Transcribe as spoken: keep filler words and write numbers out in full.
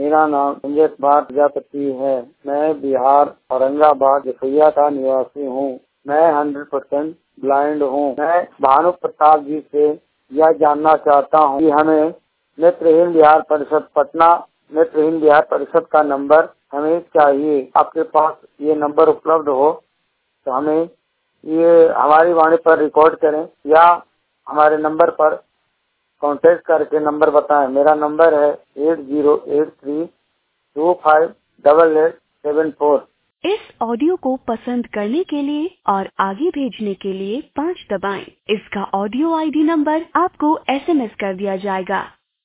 मेरा नाम संजय कुमार प्रजापति है। मैं बिहार औरंगाबाद जसैया का निवासी हूँ। मैं हंड्रेड परसेंट ब्लाइंड हूँ। मैं भानु प्रताप जी से यह जानना चाहता हूँ कि हमें नेत्रहीन बिहार परिषद पटना नेत्रहीन बिहार परिषद का नंबर हमें चाहिए। आपके पास ये नंबर उपलब्ध हो तो हमें ये हमारी वाणी पर रिकॉर्ड करें या हमारे नंबर पर कांटेक्ट करके नंबर बताएं। मेरा नंबर है eight zero eight three two five double eight seven four. इस ऑडियो को पसंद करने के लिए और आगे भेजने के लिए पाँच दबाएं। इसका ऑडियो आईडी नंबर आपको एसएमएस कर दिया जाएगा।